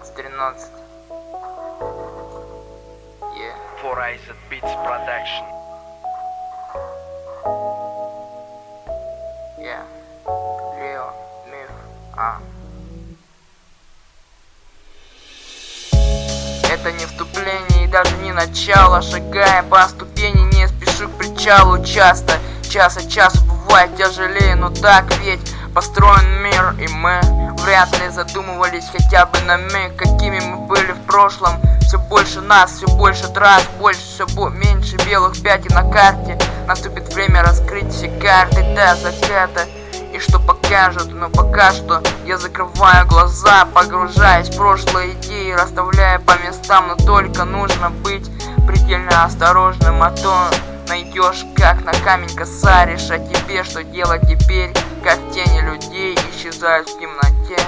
13. Yeah. For Ice Beats Production. Yeah. Лео, Миф, Это не вступление и даже не начало. Шагая по ступени, не спешу к причалу. Часто, час от часу бывает тяжелее, но так ведь построен мир, и мы вряд ли задумывались хотя бы на миг, какими мы были в прошлом. Все больше нас, все больше трасс, больше, все меньше белых пятен на карте. Наступит время раскрыть все карты до заката, и что покажут, но пока что я закрываю глаза, погружаясь в прошлые идеи, расставляя по местам, но только нужно быть предельно осторожным, а то найдешь, как на камень косаришь. А тебе что делать теперь, как тени людей исчезают в темноте?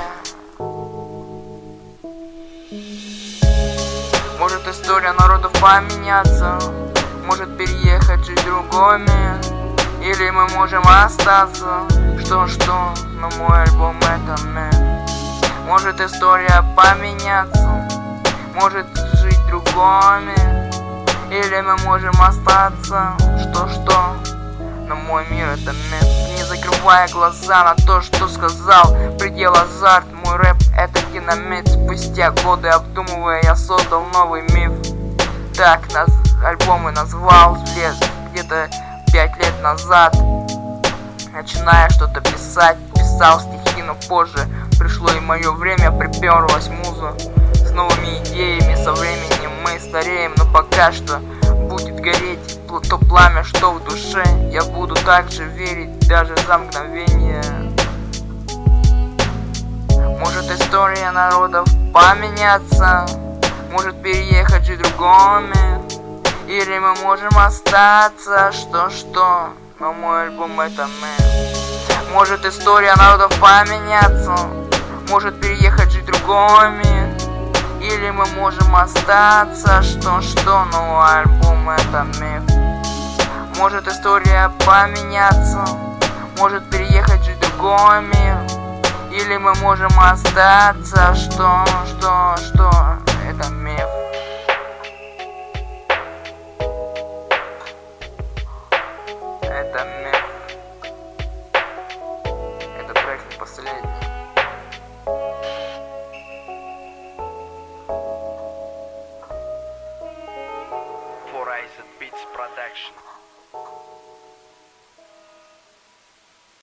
Может история народов поменяться, может переехать жить в другой мир, или мы можем остаться. Что, но мой альбом это мир. Может история поменяться, может жить в другой мир, или мы можем остаться. Что, но мой мир это мир. Не закрывая глаза на то, что сказал, предел азарт. Мой рэп это динамит. Спустя годы обдумывая, я создал новый миф. Так альбом и назвал где-то 5 лет назад. Начиная что-то писать, писал стихи, но позже пришло и мое время, приперлась муза с новыми идеями. Со временем мы стареем, но пока что будет гореть то пламя, что в душе. Я буду также верить даже за мгновение. Может история народов поменяться, может переехать жить в другой мир, или мы можем остаться. Что, но мой альбом это мир. Может история народов поменяться, может переехать жить в другой мир, или мы можем остаться. Что, но мой альбом это миф. Может история поменяться, может переехать жить в другой мир, или мы можем остаться. Что